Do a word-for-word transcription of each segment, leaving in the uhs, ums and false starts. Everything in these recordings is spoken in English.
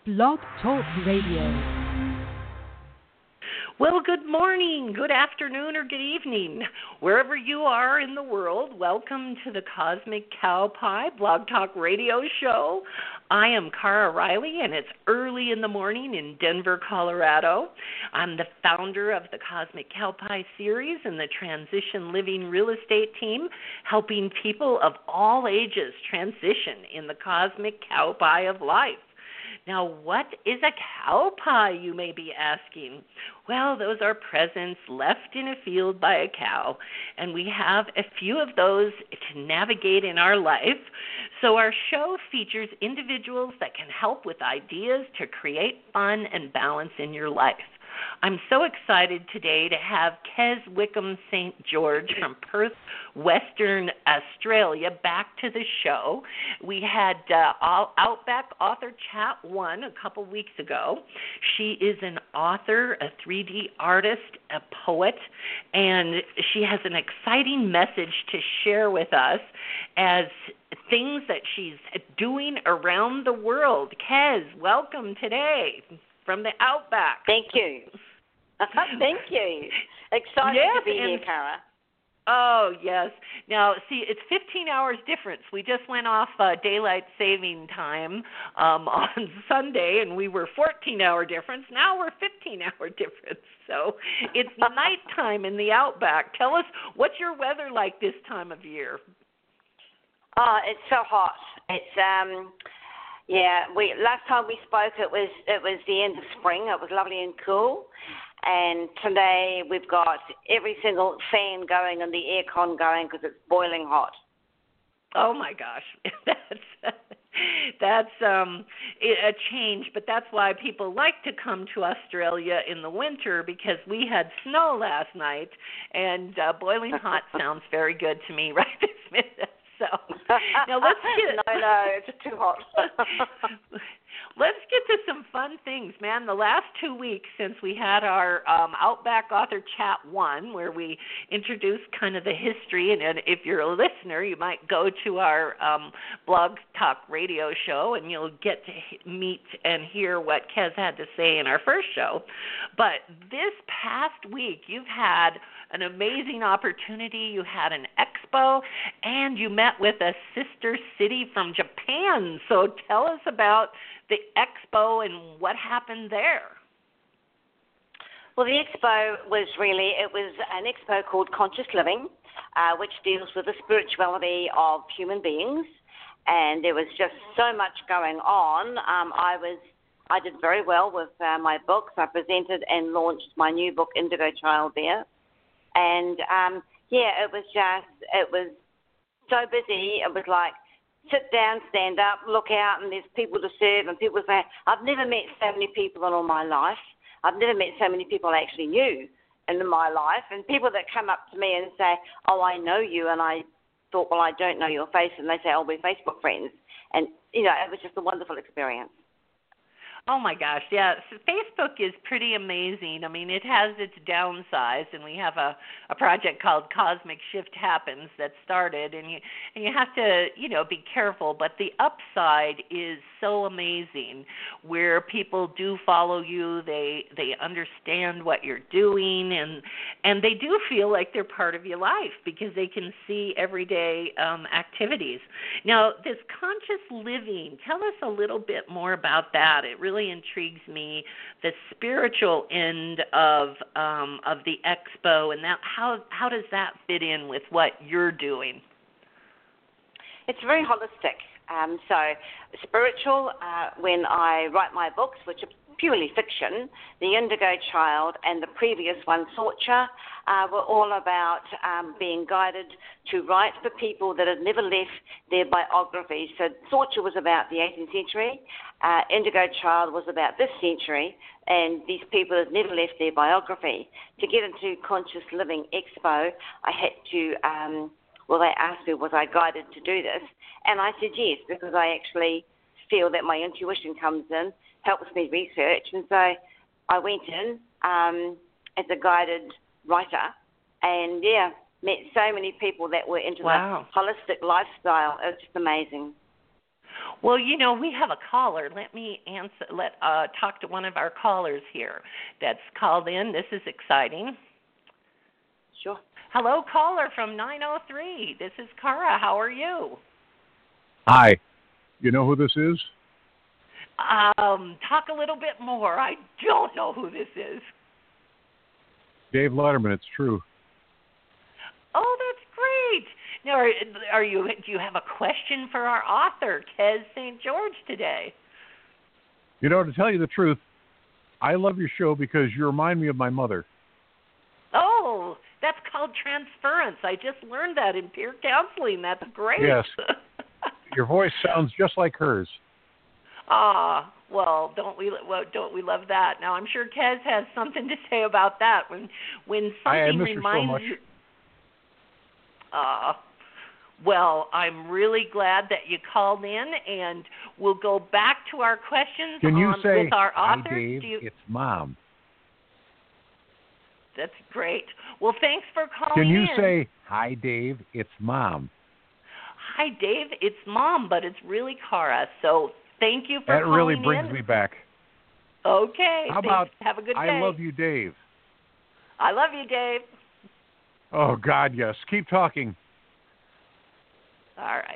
Blog Talk Radio. Well, good morning, good afternoon, or good evening. Wherever you are in the world, welcome to the Cosmic Cow Pie Blog Talk Radio Show. I am Cara Riley, and it's early in the morning in Denver, Colorado. I'm the founder of the Cosmic Cow Pie series and the Transition Living Real Estate team, helping people of all ages transition in the Cosmic Cow Pie of life. Now, what is a cow pie, you may be asking? Well, those are presents left in a field by a cow, and we have a few of those to navigate in our life. So our show features individuals that can help with ideas to create fun and balance in your life. I'm so excited today to have Kez Wickham Saint George from Perth, Western Australia, back to the show. We had uh, Outback Author Chat one a couple weeks ago. She is an author, a three D artist, a poet, and she has an exciting message to share with us as things that she's doing around the world. Kez, welcome today from the Outback. Thank you. Thank you. Excited yes, to be and, here, Cara. Oh, yes. Now, see, it's fifteen hours difference. We just went off uh, daylight saving time um, on Sunday, and we were fourteen-hour difference. Now we're fifteen-hour difference. So it's nighttime in the Outback. Tell us, what's your weather like this time of year? Oh, it's so hot. It's... um. Yeah, we last time we spoke, it was it was the end of spring. It was lovely and cool, and today we've got every single fan going and the aircon going because it's boiling hot. Oh my gosh, that's that's um, a change, but that's why people like to come to Australia in the winter because we had snow last night, and uh, boiling hot sounds very good to me right this minute. So now let's get no, no, it's too hot. Let's get to some fun things, man. The last two weeks since we had our um, Outback Author Chat one, where we introduced kind of the history, and, and if you're a listener, you might go to our um, Blog Talk Radio show, and you'll get to meet and hear what Kez had to say in our first show. But this past week, you've had an amazing opportunity. You had an expo, and you met with a sister city from Japan. So tell us about the expo and what happened there. Well, the expo was really, it was an expo called Conscious Living, uh, which deals with the spirituality of human beings. And there was just so much going on. Um, I was, I did very well with uh, my books. I presented and launched my new book, Indigo Child, there. And, um, yeah, it was just, it was so busy. It was like, sit down, stand up, look out, and there's people to serve, and people say, I've never met so many people in all my life. I've never met so many people I actually knew in my life. And people that come up to me and say, oh, I know you, and I thought, well, I don't know your face, and they say, oh, we're Facebook friends. And, you know, it was just a wonderful experience. Oh, my gosh, yeah. So Facebook is pretty amazing. I mean, it has its downsides, and we have a, a project called Cosmic Shift Happens that started, and you and you have to, you know, be careful. But the upside is so amazing where people do follow you. They they understand what you're doing, and and they do feel like they're part of your life because they can see everyday um, activities. Now, this conscious living, tell us a little bit more about that. It really intrigues me, the spiritual end of um, of the expo, and that how how does that fit in with what you're doing? It's very holistic. Um, so spiritual, uh, when I write my books, which are purely fiction, The Indigo Child and the previous one, Sorcha, uh, were all about um, being guided to write for people that had never left their biography. So Sorcha was about the eighteenth century, uh, Indigo Child was about this century, and these people had never left their biography. To get into Conscious Living Expo, I had to... Um, Well, they asked me, was I guided to do this? And I said yes, because I actually feel that my intuition comes in, helps me research. And so I went in um, as a guided writer and, yeah, met so many people that were into wow. the holistic lifestyle. It was just amazing. Well, you know, we have a caller. Let me answer. Let uh, talk to one of our callers here that's called in. This is exciting. Sure. Hello, caller from nine oh three. This is Cara. How are you? Hi. You know who this is? Um, talk a little bit more. I don't know who this is. Dave Letterman. It's true. Oh, that's great. Now, are, are you? Do you have a question for our author, Kez Saint George, today? You know, to tell you the truth, I love your show because you remind me of my mother. Oh, that's called transference. I just learned that in peer counseling. That's great. Yes. Your voice sounds just like hers. Ah, well, don't we? Well, don't we love that? Now, I'm sure Kez has something to say about that. When when something I, I miss reminds her so much. you. Ah. Uh, Well, I'm really glad that you called in, and we'll go back to our questions Can you on, say, with our hi, author. Dave, Do you... it's Mom. That's great. Well, thanks for calling Can you in. say, hi, Dave, it's Mom? Hi, Dave, it's Mom, but it's really Cara, so thank you for that calling really brings in. me back. Okay. How about, have a good day. I love you, Dave? I love you, Dave. Oh, God, yes. Keep talking. All right.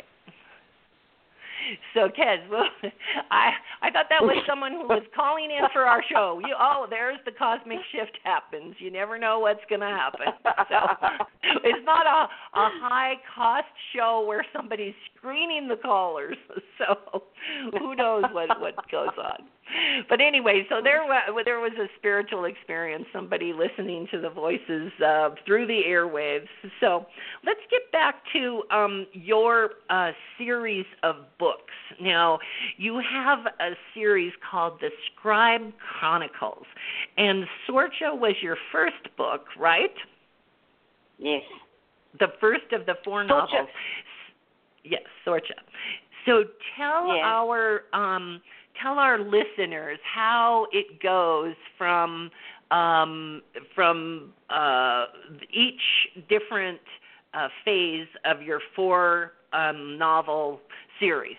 So, Kez, well, I I thought that was someone who was calling in for our show. You, oh, there's the cosmic shift happens. You never know what's going to happen. So it's not a, a high-cost show where somebody's screening the callers. So who knows what, what goes on. But anyway, so there, there was a spiritual experience, somebody listening to the voices uh, through the airwaves. So let's get back to um, your uh, series of books. Now, you have a series called The Scribe Chronicles, and Sorcha was your first book, right? Yes. The first of the four Sorcha. novels. Yes, Sorcha. So tell Yeah. our um, tell our listeners how it goes from um, from uh, each different uh, phase of your four um, novel series.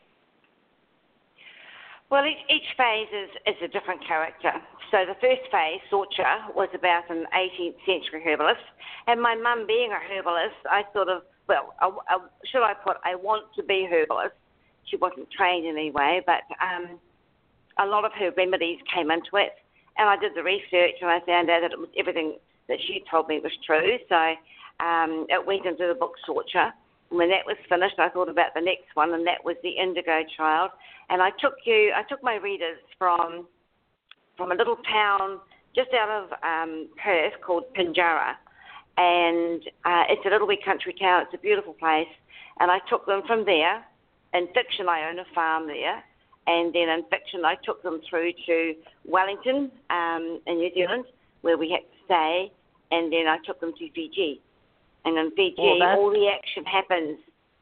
Well, each, each phase is, is a different character. So the first phase, Sorcha, was about an eighteenth century herbalist. And my mum being a herbalist, I sort of, well, I, I, should I put, I want to be a herbalist. She wasn't trained in any way, but um, a lot of her remedies came into it. And I did the research and I found out that it was everything that she told me was true. So um, it went into the book Sorcha. When that was finished, I thought about the next one, and that was The Indigo Child. And I took you, I took my readers from from a little town just out of um, Perth called Pinjarra, and uh, it's a little wee country town. It's a beautiful place, and I took them from there. In fiction, I own a farm there, and then in fiction, I took them through to Wellington um, in New Zealand, where we had to stay, and then I took them to Fiji. And in Fiji, well, all the action happens.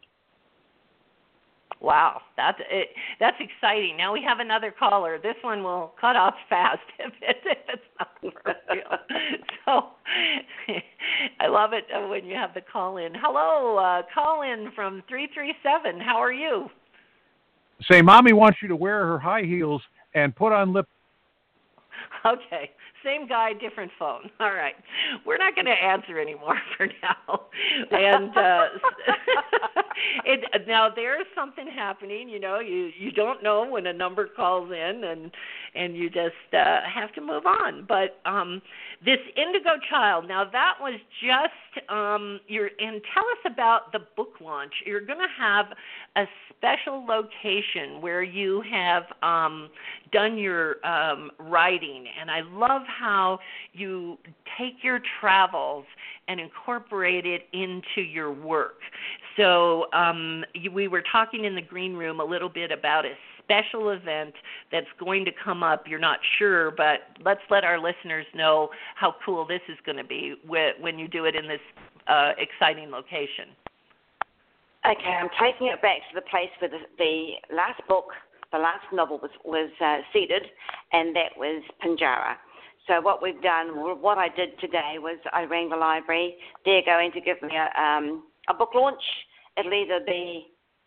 Wow, that's it, that's exciting. Now we have another caller. This one will cut off fast if, it, if it's not for real. So I love it when you have the call in. Hello, uh, call in from three three seven. How are you? Say, Mommy wants you to wear her high heels and put on lip. Okay. Same guy, different phone. All right. We're not going to answer anymore for now. And uh, it, now there's something happening. You know, you, you don't know when a number calls in, and and you just uh, have to move on. But um, this Indigo Child, now that was just um, your. And tell us about the book launch. You're going to have a special location where you have um, done your um, writing, and I love how you take your travels and incorporate it into your work. So um, you, we were talking in the green room a little bit about a special event that's going to come up. You're not sure, but let's let our listeners know how cool this is going to be when you do it in this uh, exciting location. Okay, I'm taking it back to the place where the, the last book, the last novel was, was uh, seeded, and that was Pinjarra. So what we've done, what I did today was I rang the library. They're going to give me a, um, a book launch. It'll either be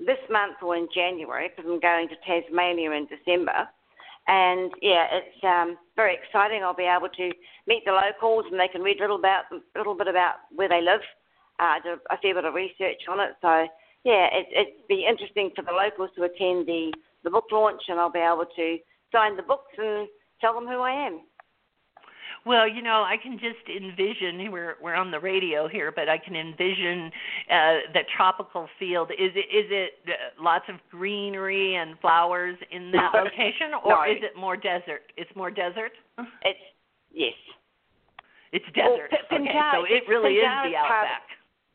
this month or in January, because I'm going to Tasmania in December. And, yeah, it's um, very exciting. I'll be able to meet the locals, and they can read a little, about, a little bit about where they live. Uh, I did a fair bit of research on it. So, yeah, it, it'd be interesting for the locals to attend the, the book launch, and I'll be able to sign the books and tell them who I am. Well, you know, I can just envision, we're we're on the radio here, but I can envision uh, the tropical field. Is it is it uh, lots of greenery and flowers in that No. location, or No. is it more desert? It's more desert? It's, yes. It's desert. Well, P- okay, Pinjarra- so it really is Pinjarra's the part- outback.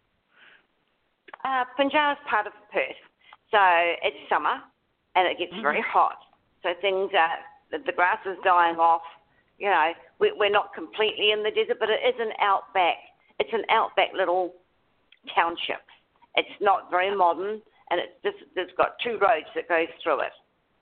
Uh, Pinjarra is part of Perth, so it's summer and it gets Mm-hmm. very hot. So things are, the, the grass is dying off. You know, we, we're not completely in the desert, but it is an outback. It's an outback little township. It's not very modern, and it's just, it's got two roads that go through it.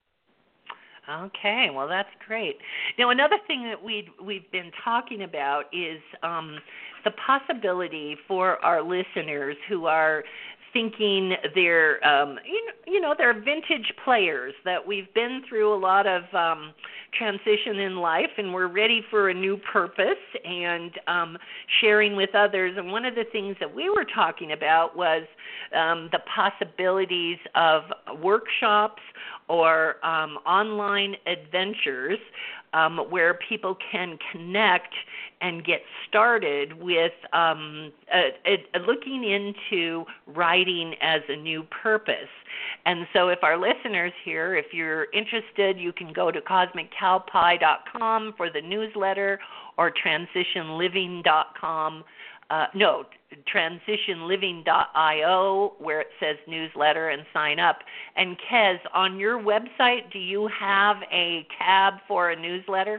Okay, well that's great. Now another thing that we we've been talking about is um, the possibility for our listeners who are thinking they're um, you know, you know they're vintage players, that we've been through a lot of um, transition in life and we're ready for a new purpose and um, sharing with others. And one of the things that we were talking about was um, the possibilities of workshops or um, online adventures um, where people can connect and get started with um, a, a, looking into writing as a new purpose. And so if our listeners here, if you're interested, you can go to cosmic cow pie dot com for the newsletter, or transition living dot com. Uh, no, transition living dot io, where it says newsletter, and sign up. And Kez, on your website, do you have a tab for a newsletter?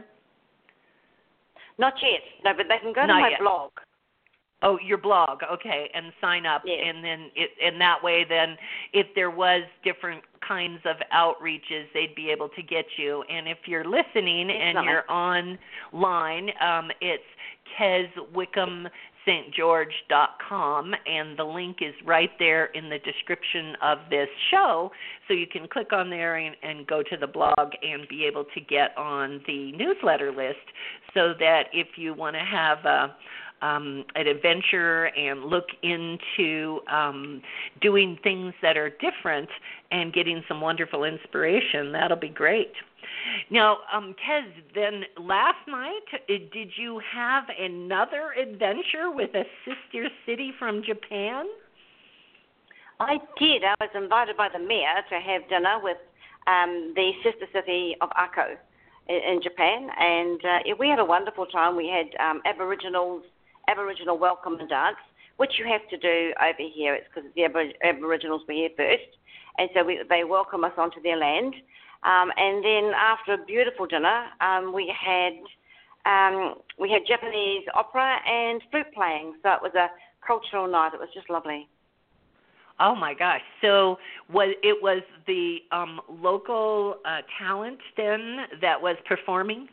Not yet, no, but they can go to Not my yet. blog. Oh, your blog, okay, and sign up, Yes. and then it, and that way, then if there was different kinds of outreaches, they'd be able to get you. And if you're listening and Definitely. you're online, um, it's Kez Wickham St George dot com, and the link is right there in the description of this show, so you can click on there and, and go to the blog and be able to get on the newsletter list, so that if you want to have a Um, an adventure and look into um, doing things that are different and getting some wonderful inspiration, that'll be great. Now, um, Kez, then last night, uh, did you have another adventure with a sister city from Japan? I did. I was invited by the mayor to have dinner with um, the sister city of Ako in, in Japan, and uh, yeah, we had a wonderful time. We had um, Aboriginals Aboriginal welcome and dance, which you have to do over here. It's because the Abor- Aboriginals were here first, and so we, they welcome us onto their land. Um, and then after a beautiful dinner, um, we had um, we had Japanese opera and flute playing. So it was a cultural night. It was just lovely. Oh my gosh! So was it was the um, local uh, talent then that was performing?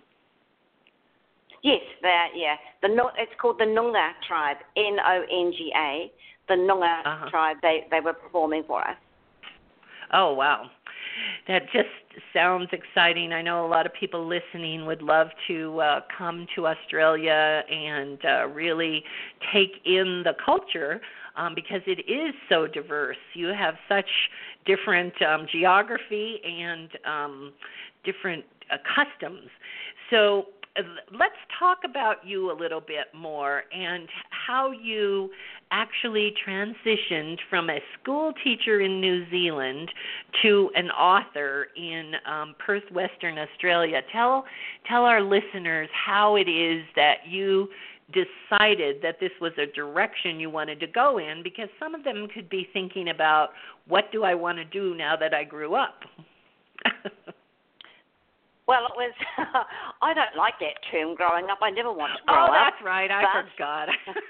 Yes, that yeah. The it's called the Noongar tribe, N O N G A. The Noongar Uh-huh. tribe. They they were performing for us. Oh, wow. That just sounds exciting. I know a lot of people listening would love to uh, come to Australia and uh, really take in the culture um, because it is so diverse. You have such different um, geography and um, different uh, customs. So uh, let's talk about you a little bit more and how you actually transitioned from a school teacher in New Zealand to an author in um, Perth, Western Australia. Tell tell our listeners how it is that you decided that this was a direction you wanted to go in, because some of them could be thinking about, what do I want to do now that I grew up? Well, it was, I don't like that term, growing up. I never want to grow oh, up. that's right. I but... forgot.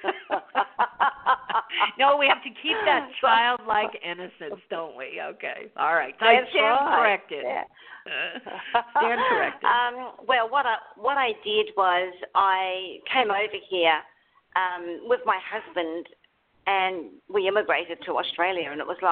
No, we have to keep that childlike innocence, don't we? Okay. All right. I That's stand right. corrected. Yeah. Stand corrected. Um, well, what I, what I did was I came over here um, with my husband, and we immigrated to Australia, and it was like,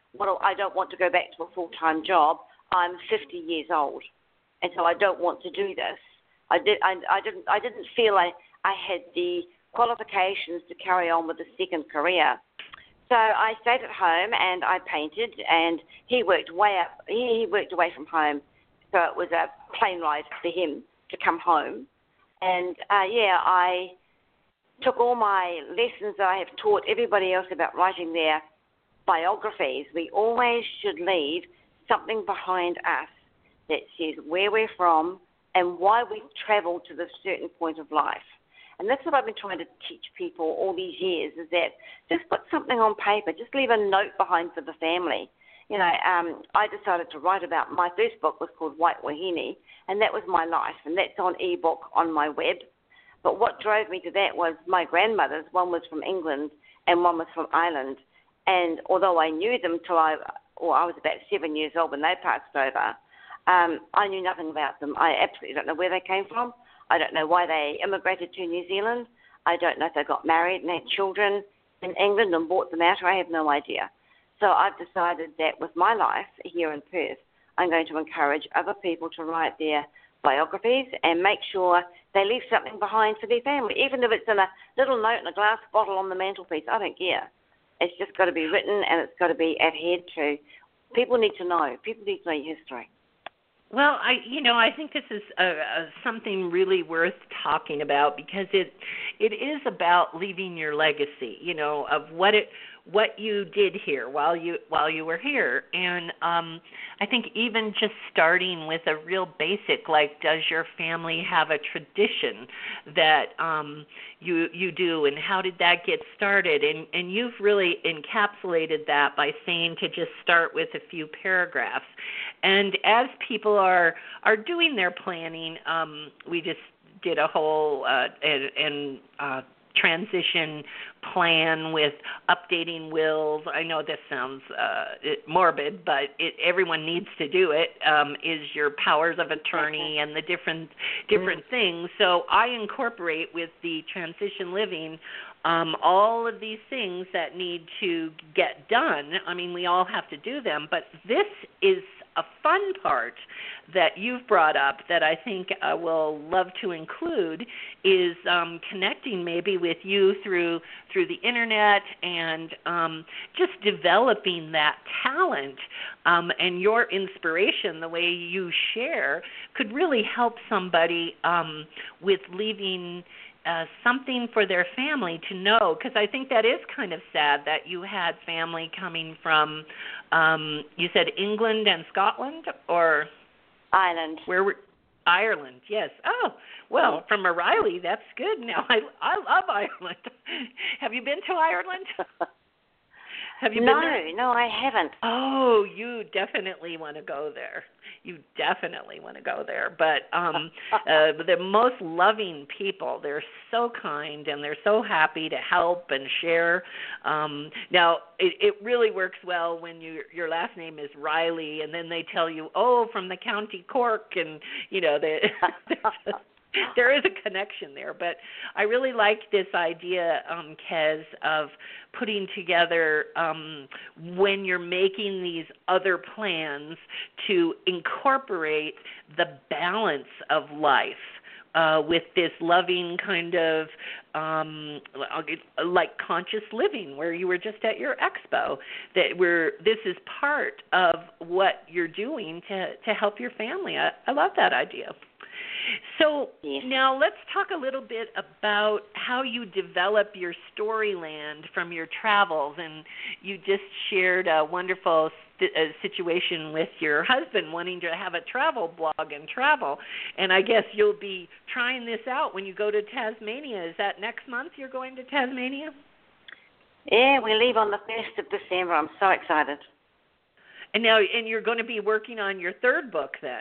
well, I don't want to go back to a full-time job. I'm fifty years old, and so I don't want to do this. I did. I, I didn't. I didn't feel I, I had the qualifications to carry on with a second career. So I stayed at home and I painted, and he worked way up. He, he worked away from home, so it was a plane ride for him to come home. And uh, yeah, I took all my lessons that I have taught everybody else about writing their biographies. We always should leave something behind us that says where we're from and why we've travelled to this certain point of life. And that's what I've been trying to teach people all these years, is that just put something on paper, just leave a note behind for the family. You know, um, I decided to write about, my first book was called White Wahine, and that was my life, and that's on ebook on my web. But what drove me to that was my grandmothers. One was from England and one was from Ireland. And although I knew them till I, or I was about seven years old when they passed over, um, I knew nothing about them. I absolutely don't know where they came from. I don't know why they immigrated to New Zealand. I don't know if they got married and had children in England and bought them out. I have no idea. So I've decided that with my life here in Perth, I'm going to encourage other people to write their biographies and make sure they leave something behind for their family, even if it's in a little note in a glass bottle on the mantelpiece. I don't care. It's just got to be written and it's got to be adhered to. People need to know. People need to know your history. Well, I, you know, I think this is a, a, something really worth talking about, because it, it is about leaving your legacy, you know, of what it, what you did here while you while you were here. And um, I think even just starting with a real basic, like, does your family have a tradition that um, you you do, and how did that get started? And and you've really encapsulated that by saying to just start with a few paragraphs. And as people are are doing their planning, um, we just did a whole uh, and, and uh, transition plan with updating wills. I know this sounds uh, morbid, but it, everyone needs to do it, um, is your powers of attorney and the different different mm. things. So I incorporate with the transition living um, all of these things that need to get done. I mean, we all have to do them, but this is a fun part that you've brought up that I think I will love to include is um, connecting maybe with you through through the internet and um, just developing that talent um, and your inspiration, the way you share, could really help somebody um, with leaving Uh, something for their family to know, because I think that is kind of sad that you had family coming from, um, you said England and Scotland, or Ireland. Where were Ireland? Yes. Oh, well, from O'Reilly, that's good. Now I I love Ireland. Have you been to Ireland? Have you no, been there? No, I haven't. Oh, you definitely want to go there. You definitely want to go there. But um, uh, the most loving people. They're so kind and they're so happy to help and share. Um, now, it, it really works well when you, your last name is Riley, and then they tell you, oh, from the County Cork, and you know they. There is a connection there, but I really like this idea, um, Kez, of putting together um, when you're making these other plans to incorporate the balance of life uh, with this loving kind of um, like conscious living, where you were just at your expo. That we're this is part of what you're doing to to help your family. I, I love that idea. So yes. Now let's talk a little bit about how you develop your storyland from your travels. And you just shared a wonderful st- a situation with your husband wanting to have a travel blog and travel. And I guess you'll be trying this out when you go to Tasmania. Is that next month you're going to Tasmania? Yeah, we leave on the first of December. I'm so excited. And now, and you're going to be working on your third book then?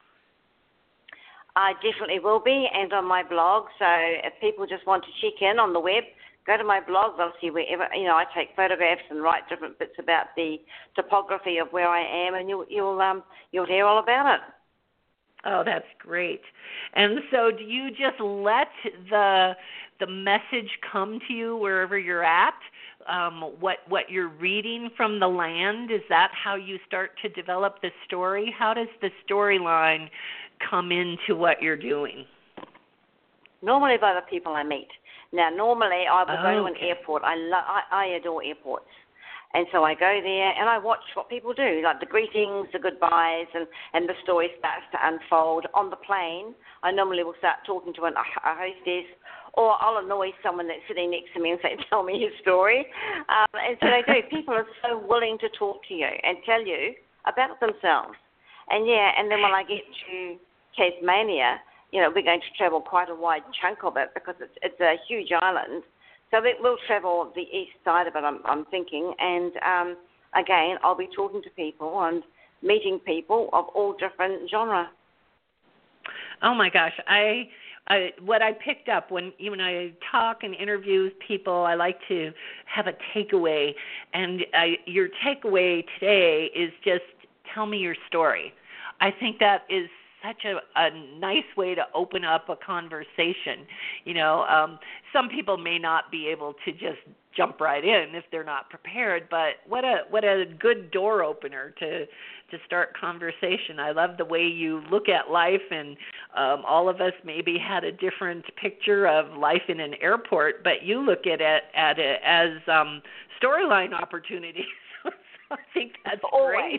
I definitely will be, and on my blog. So if people just want to check in on the web, go to my blog. They'll see wherever, you know, I take photographs and write different bits about the topography of where I am, and you'll you'll um you'll hear all about it. Oh, that's great. And so do you just let the the message come to you wherever you're at? um, what what you're reading from the land? Is that how you start to develop the story? How does the storyline come into what you're doing? Normally by the people I meet. Now, normally I will Oh, go to an okay. airport. I, lo- I I adore airports. And so I go there and I watch what people do, like the greetings, the goodbyes, and, and the story starts to unfold. On the plane, I normally will start talking to an, a hostess, or I'll annoy someone that's sitting next to me and say, tell me your story. Um, and so they do. People are so willing to talk to you and tell you about themselves. And, yeah, and then when I get to Tasmania, you know, we're going to travel quite a wide chunk of it because it's, it's a huge island. So that we'll travel the east side of it, I'm, I'm thinking. And, um, again, I'll be talking to people and meeting people of all different genres. Oh, my gosh. I, I what I picked up when, when I talk and interview people, I like to have a takeaway. And I, your takeaway today is just tell me your story. I think that is such a, a nice way to open up a conversation. You know, um, some people may not be able to just jump right in if they're not prepared, but what a what a good door opener to to start conversation. I love the way you look at life, and um, all of us maybe had a different picture of life in an airport, but you look at it, at it as um, storyline opportunities. So I think that's Always. great.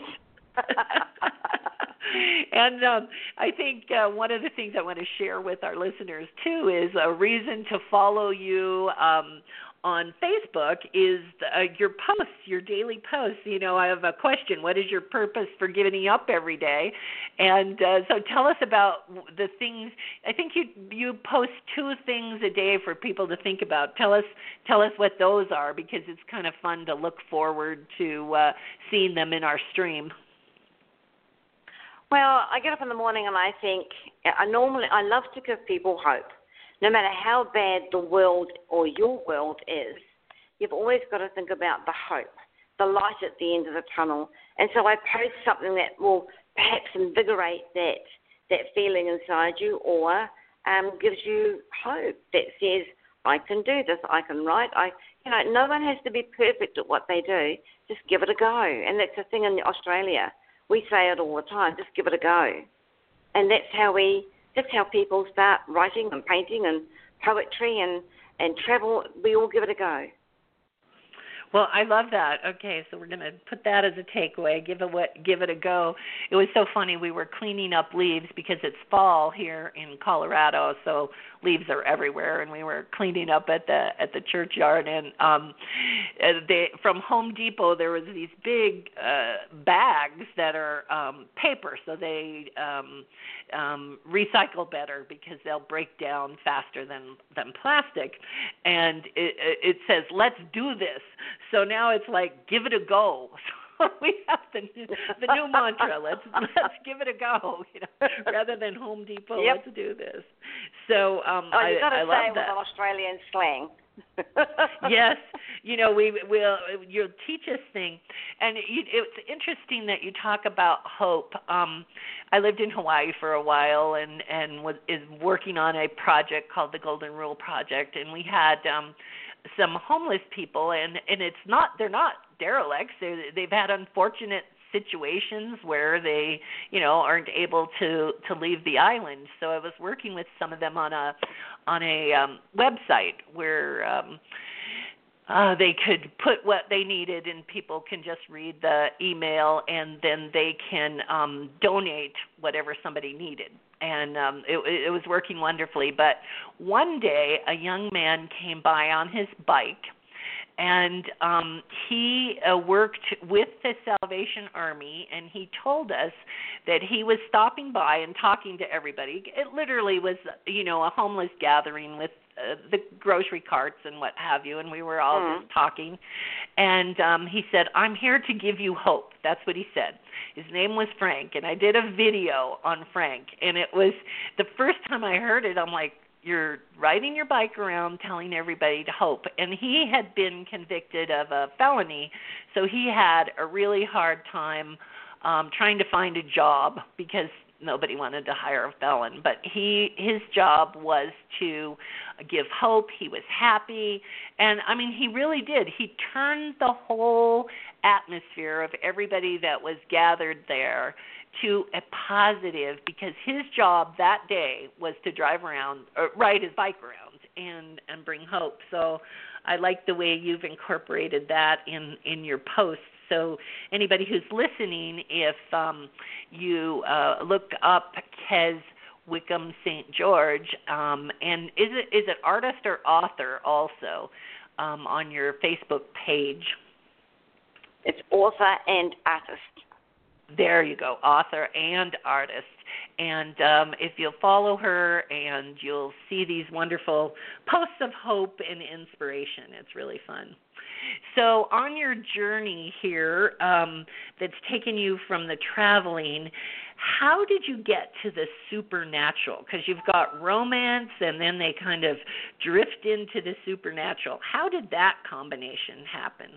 And um, I think uh, one of the things I want to share with our listeners, too, is a reason to follow you um, on Facebook is uh, your posts, your daily posts. You know, I have a question. What is your purpose for getting up every day? And uh, so tell us about the things. I think you you post two things a day for people to think about. Tell us tell us what those are, because it's kind of fun to look forward to uh, seeing them in our stream. Well, I get up in the morning and I think, I normally, I love to give people hope. No matter how bad the world or your world is, you've always got to think about the hope, the light at the end of the tunnel. And so I post something that will perhaps invigorate that that feeling inside you, or um, gives you hope that says, I can do this, I can write. I, you know, no one has to be perfect at what they do. Just give it a go. And that's the thing in Australia. We say it all the time, just give it a go. And that's how we, that's how people start writing and painting and poetry and, and travel. We all give it a go. Well, I love that. Okay, so we're going to put that as a takeaway, give it, what, give it a go. It was so funny. We were cleaning up leaves because it's fall here in Colorado, so leaves are everywhere, and we were cleaning up at the at the churchyard. And um, they, from Home Depot, there was these big uh, bags that are um, paper, so they um, um, recycle better because they'll break down faster than, than plastic. And it, it says, let's do this. So now it's like, give it a go. So we have the new, the new mantra. Let's let's give it a go. You know, rather than Home Depot, yep. Let's do this. So um, oh, you got to I, I say love it with that. an Australian slang. Yes, you know, we will. You'll teach us things, and you, it's interesting that you talk about hope. Um, I lived in Hawaii for a while, and and was is working on a project called the Golden Rule Project, and we had um, some homeless people, and and it's not they're not derelicts. They're, they've had unfortunate situations where they, you know, aren't able to, to leave the island. So I was working with some of them on a on a um, website where um, uh, they could put what they needed, and people can just read the email, and then they can um, donate whatever somebody needed. And um, it, it was working wonderfully. But one day, a young man came by on his bike, and um, he uh, worked with the Salvation Army, and he told us that he was stopping by and talking to everybody. It literally was, you know, a homeless gathering with uh, the grocery carts and what have you, and we were all mm. just talking. And um, he said, I'm here to give you hope. That's what he said. His name was Frank, and I did a video on Frank, and it was the first time I heard it, I'm like, you're riding your bike around telling everybody to hope. And he had been convicted of a felony, so he had a really hard time um, trying to find a job because nobody wanted to hire a felon. But he his job was to give hope. He was happy. And, I mean, he really did. He turned the whole atmosphere of everybody that was gathered there to a positive, because his job that day was to drive around, or ride his bike around and, and bring hope. So I like the way you've incorporated that in, in your posts. So anybody who's listening, if um, you uh, look up Kez Wickham Saint George, um, and is it is it artist or author also um, on your Facebook page? It's author and artist. There you go, author and artist. And um, if you'll follow her, and you'll see these wonderful posts of hope and inspiration. It's really fun. So on your journey here um, that's taken you from the traveling, how did you get to the supernatural? Because you've got romance, and then they kind of drift into the supernatural. How did that combination happen?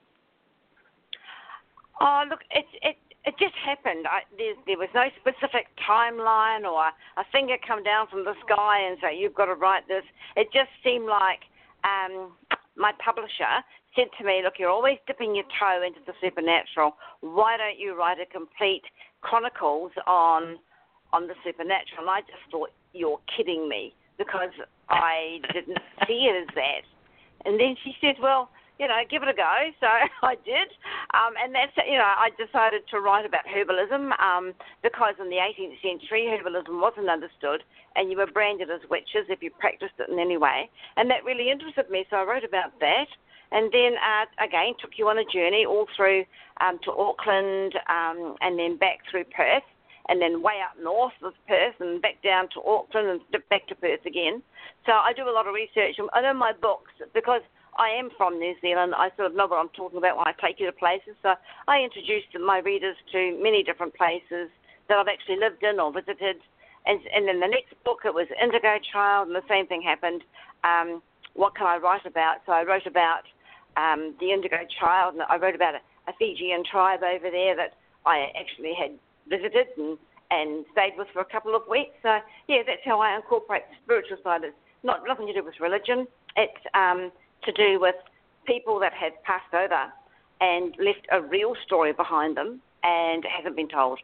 Oh, look, it it it just happened. I, there, there was no specific timeline or a finger come down from the sky and say, you've got to write this. It just seemed like um, my publisher said to me, look, you're always dipping your toe into the supernatural. Why don't you write a complete chronicles on on the supernatural? And I just thought, you're kidding me, because I didn't see it as that. And then she said, well, you know, give it a go. So I did. Um, and that's, you know, I decided to write about herbalism um, because in the eighteenth century, herbalism wasn't understood, and you were branded as witches if you practiced it in any way. And that really interested me, so I wrote about that. And then, uh, again, took you on a journey all through um, to Auckland um, and then back through Perth, and then way up north of Perth and back down to Auckland and back to Perth again. So I do a lot of research. I know my books, because I am from New Zealand, I sort of know what I'm talking about when I take you to places. So I introduced my readers to many different places that I've actually lived in or visited. And, and then the next book, it was Indigo Child, and the same thing happened. Um, what can I write about? So I wrote about um, the Indigo Child, and I wrote about a, a Fijian tribe over there that I actually had visited and, and stayed with for a couple of weeks. So, yeah, that's how I incorporate the spiritual side. It's not nothing to do with religion. It's um, to do with people that have passed over and left a real story behind them and hasn't been told.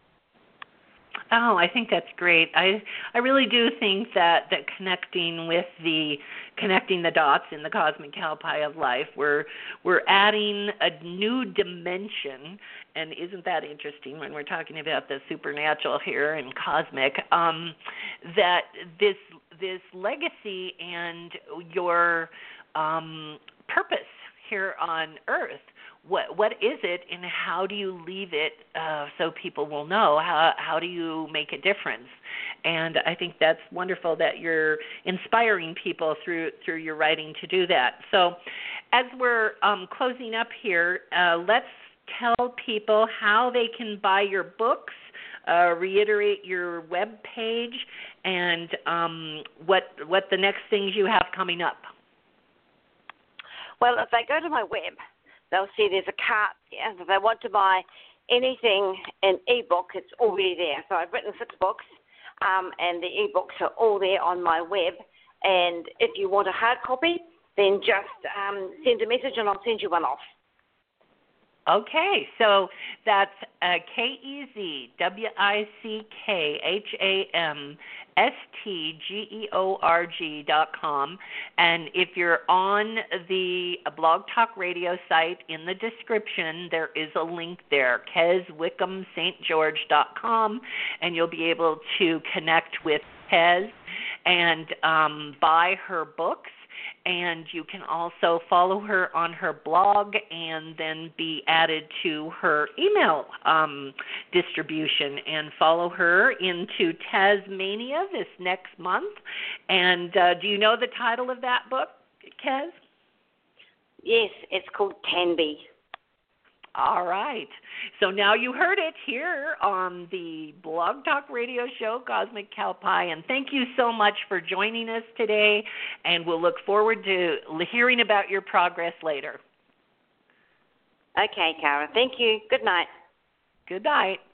Oh, I think that's great. I I really do think that, that connecting with the connecting the dots in the cosmic cow pie of life, we're we're adding a new dimension. And isn't that interesting when we're talking about the supernatural here and cosmic? Um, that this this legacy and your um, purpose here on Earth. What what is it, and how do you leave it uh, so people will know? How how do you make a difference? And I think that's wonderful that you're inspiring people through through your writing to do that. So, as we're um, closing up here, uh, let's tell people how they can buy your books. Uh, reiterate your web page and um, what what the next things you have coming up. Well, if they go to my web, they'll see there's a cart there. If they want to buy anything in ebook, it's already there. So I've written six books, um, and the ebooks are all there on my web. And if you want a hard copy, then just um, send a message and I'll send you one off. Okay, so that's uh, K E Z W I C K H A M S T G E O R G dot com. And if you're on the Blog Talk Radio site, in the description, there is a link there, Kez Wickham Saint George dot com, and you'll be able to connect with Kez and um, buy her books. And you can also follow her on her blog and then be added to her email um, distribution and follow her into Tasmania this next month. And uh, do you know the title of that book, Kez? Yes, it's called Tanby. All right. So now you heard it here on the Blog Talk Radio show, Cosmic Cow Pie. And thank you so much for joining us today. And we'll look forward to hearing about your progress later. Okay, Cara. Thank you. Good night. Good night.